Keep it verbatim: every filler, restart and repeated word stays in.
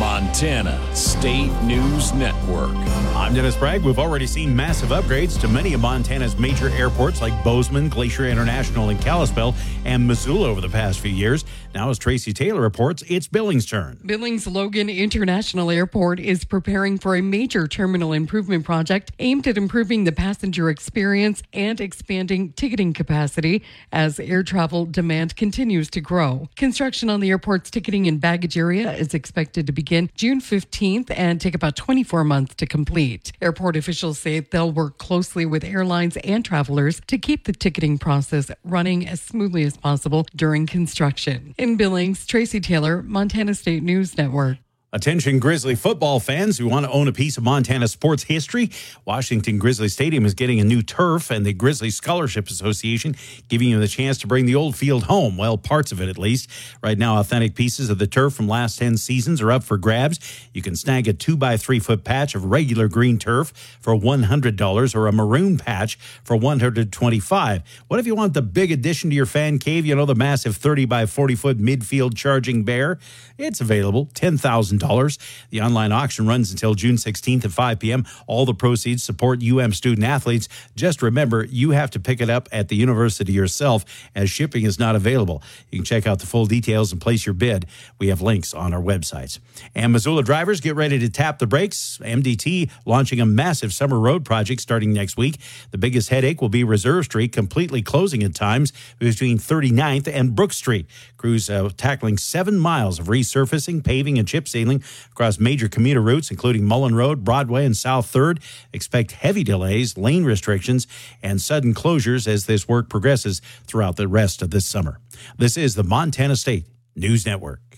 Montana State News Network. I'm Dennis Bragg. We've already seen massive upgrades to many of Montana's major airports like Bozeman, Glacier International, and Kalispell, and Missoula over the past few years. Now, as Tracy Taylor reports, it's Billings' turn. Billings Logan International Airport is preparing for a major terminal improvement project aimed at improving the passenger experience and expanding ticketing capacity as air travel demand continues to grow. Construction on the airport's ticketing and baggage area is expected to begin June fifteenth and take about twenty-four months to complete. Airport officials say they'll work closely with airlines and travelers to keep the ticketing process running as smoothly as possible during construction. In Billings, Tracy Taylor, Montana State News Network. Attention Grizzly football fans who want to own a piece of Montana sports history. Washington Grizzly Stadium is getting a new turf, and the Grizzly Scholarship Association giving you the chance to bring the old field home. Well, parts of it at least. Right now, authentic pieces of the turf from last ten seasons are up for grabs. You can snag a two by three foot patch of regular green turf for one hundred dollars or a maroon patch for one hundred twenty-five dollars. What if you want the big addition to your fan cave? You know, the massive thirty by forty foot midfield charging bear? It's available, ten thousand dollars. The online auction runs until June sixteenth at five p.m. All the proceeds support U M student athletes. Just remember, you have to pick it up at the university yourself, as shipping is not available. You can check out the full details and place your bid. We have links on our websites. And Missoula drivers, get ready to tap the brakes. M D T launching a massive summer road project starting next week. The biggest headache will be Reserve Street completely closing at times between thirty-ninth and Brook Street. Crews uh, tackling seven miles of resurfacing, paving, and chip sealing across major commuter routes, including Mullen Road, Broadway, and South third. Expect heavy delays, lane restrictions, and sudden closures as this work progresses throughout the rest of this summer. This is the Montana State News Network.